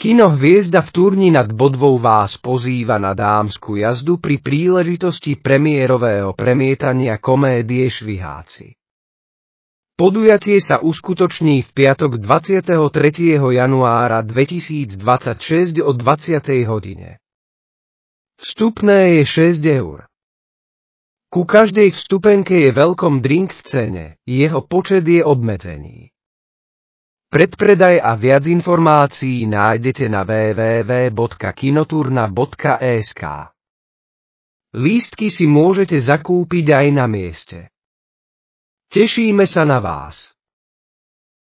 Kino Hviezda v Turni nad Bodvou vás pozýva na dámsku jazdu pri príležitosti premiérového premietania komédie Šviháci. Podujatie sa uskutoční v piatok 23. januára 2026 o 20. hodine. Vstupné je 6 eur. Ku každej vstupenke je welcome drink v cene, jeho počet je obmedzený. Predpredaj a viac informácií nájdete na www.kinoturna.sk. Lístky si môžete zakúpiť aj na mieste. Tešíme sa na vás.